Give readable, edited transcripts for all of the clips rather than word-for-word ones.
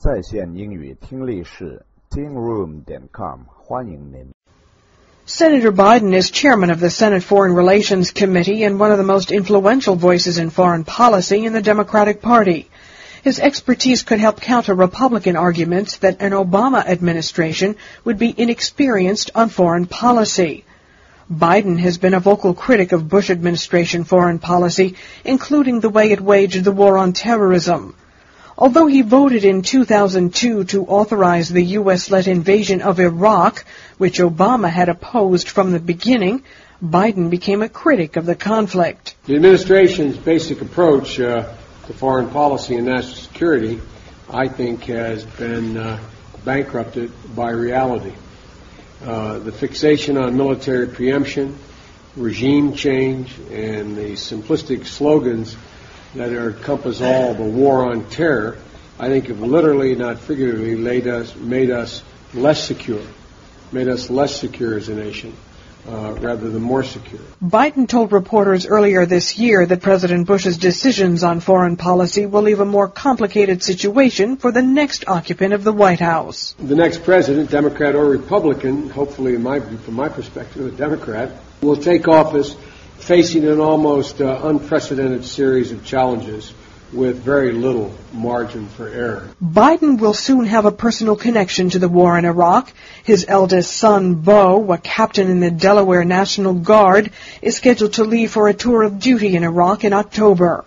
在线英语听力室 tingroom.com 欢迎您。 Senator Biden is chairman of the Senate Foreign Relations Committee and one of the most influential voices in foreign policy in the Democratic Party. His expertise could help counter Republican arguments that an Obama administration would be inexperienced on foreign policy. Biden has been a vocal critic of Bush administration foreign policy, including the way it waged the war on terrorism. Although he voted in 2002 to authorize the U.S.-led invasion of Iraq, which Obama had opposed from the beginning, Biden became a critic of the conflict. The administration's basic approach to foreign policy and national security, I think, has been bankrupted by reality. The fixation on military preemption, regime change, and the simplistic slogans that encompass all the war on terror, I think have literally, not figuratively, made us less secure as a nation, rather than more secure. Biden told reporters earlier this year that President Bush's decisions on foreign policy will leave a more complicated situation for the next occupant of the White House. The next president, Democrat or Republican, hopefully from my perspective, a Democrat, will take office facing an almost unprecedented series of challenges with very little margin for error. Biden will soon have a personal connection to the war in Iraq. His eldest son, Beau, a captain in the Delaware National Guard, is scheduled to leave for a tour of duty in Iraq in October.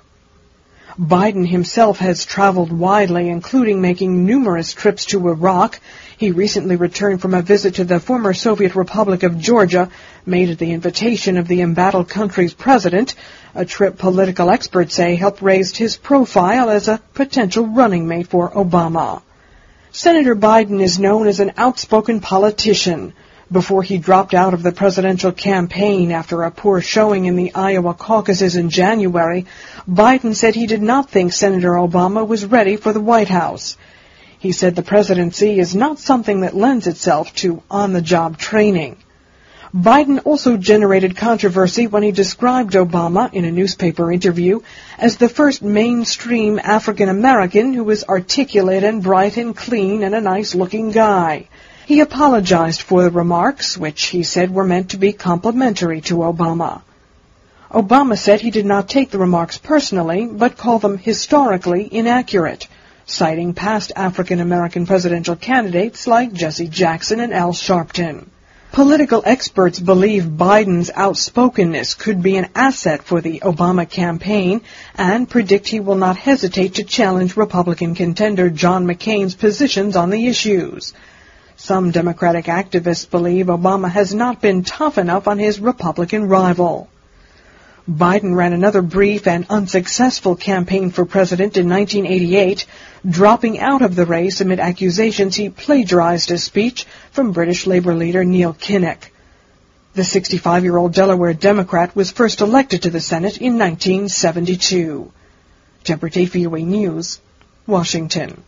Biden himself has traveled widely, including making numerous trips to Iraq. He recently returned from a visit to the former Soviet Republic of Georgia, made at the invitation of the embattled country's president, a trip political experts say helped raise his profile as a potential running mate for Obama. Senator Biden is known as an outspoken politician. Before he dropped out of the presidential campaign after a poor showing in the Iowa caucuses in January, Biden said he did not think Senator Obama was ready for the White House. He said the presidency is not something that lends itself to on-the-job training. Biden also generated controversy when he described Obama in a newspaper interview as the first mainstream African-American who was articulate and bright and clean and a nice-looking guy. He apologized for the remarks, which he said were meant to be complimentary to Obama. Obama said he did not take the remarks personally, but called them historically inaccurate, citing past African-American presidential candidates like Jesse Jackson and Al Sharpton. Political experts believe Biden's outspokenness could be an asset for the Obama campaign and predict he will not hesitate to challenge Republican contender John McCain's positions on the issues. Some Democratic activists believe Obama has not been tough enough on his Republican rival. Biden ran another brief and unsuccessful campaign for president in 1988, dropping out of the race amid accusations he plagiarized a speech from British Labour leader Neil Kinnock. The 65-year-old Delaware Democrat was first elected to the Senate in 1972. Deborah Tate, VOA News, Washington.